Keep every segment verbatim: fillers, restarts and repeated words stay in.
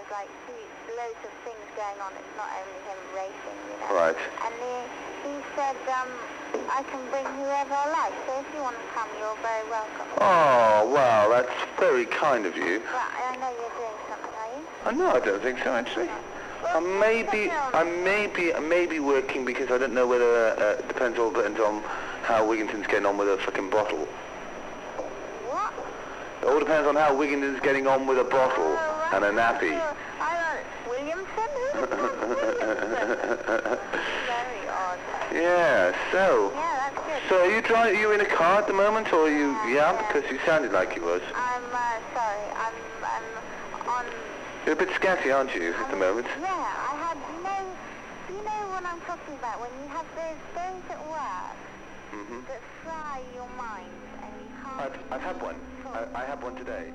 there's like huge, loads of things going on. It's not only him racing, you know. Right. And he, he said, um, I can bring whoever I like, so if you want to come, you're very welcome. Oh, well, that's very kind of you. But I know you're doing something, are you? Uh, no, I don't think so, actually. I may be, I may be, I may be working because I don't know whether, uh, it depends, all depends on how Wigginton's getting on with a fucking bottle. What? It all depends on how Wigginton's getting on with a bottle Oh, right. and a nappy. I don't, Williamson? Who's Williamson? Very odd. Yeah, so, Yeah, that's good. so are you driving, are you in a car at the moment, or are you, Yeah, yeah, yeah. because you sounded like you was. I'm, uh, sorry, I'm, I'm on... You're a bit scatty, aren't you, at the moment? Yeah, I had no... You know what I'm talking about, when you have those days at work Mm-hmm. that fry your mind and you can't... I've, I've had one. I, I had one today.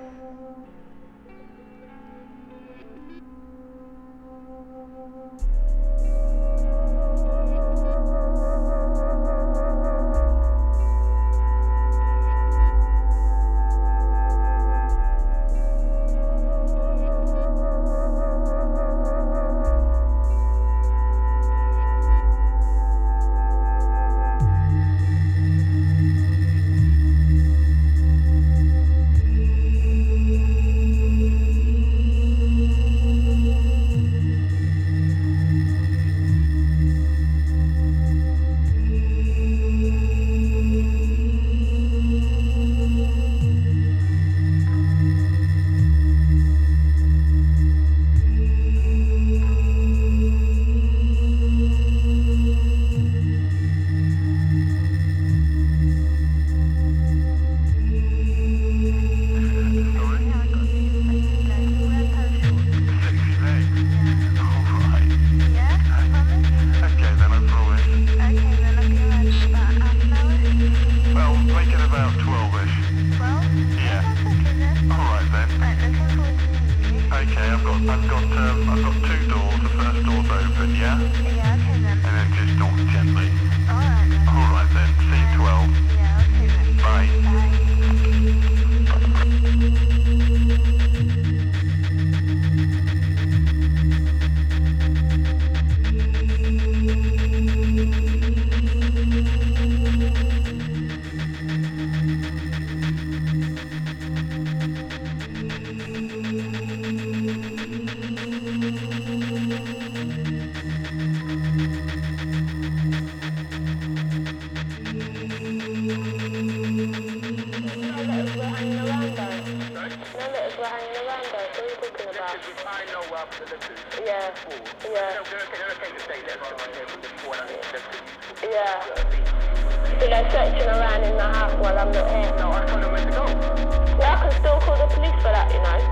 I've got, um, I've got two doors. The first door's open, yeah? Yeah, okay then. And then just knock gently. Alright then. Alright then, see you twelve. Yeah, okay then. Bye. Yeah, yeah. Yeah. So they're searching around in the house while I'm not here? No, I told them where to go. Well, I can still call the police for that, you know.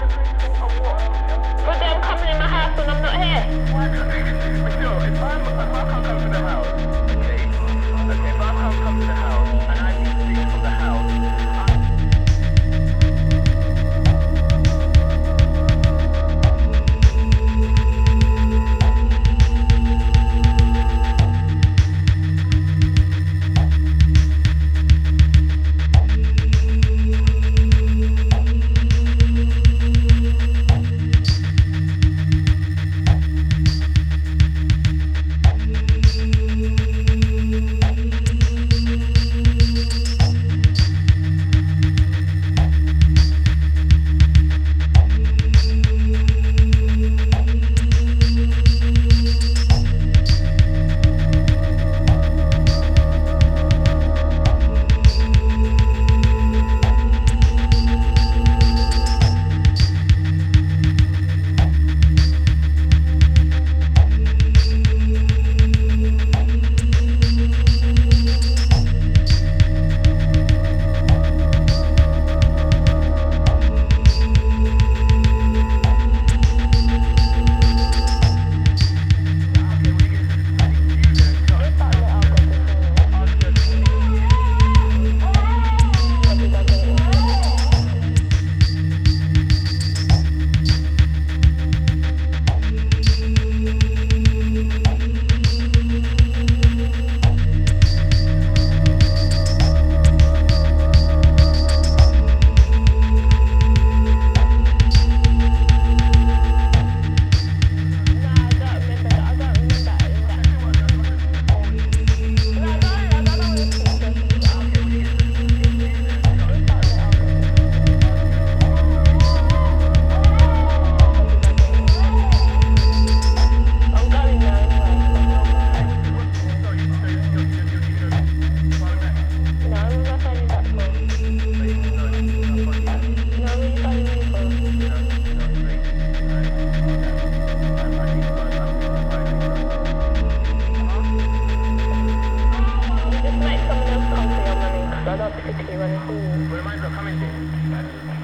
For them coming in my house when I'm not here. But still, if, I'm, if I can't come to the house, okay, okay, if I can't come to the house and I need things from the house, I...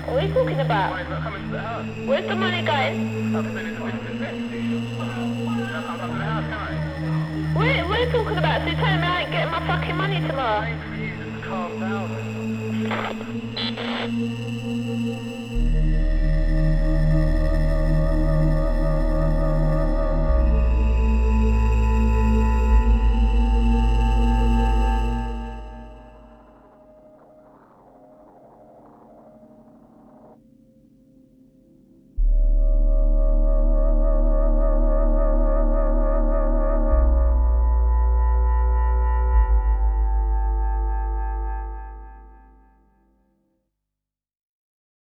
What are you talking about? Money's not coming to the house. Where's the money going? I'm saying it's a business bet. Can I come to the house, can I? What, what are you talking about? So you're telling me I ain't getting my fucking money tomorrow? I'm waiting for you just to calm down.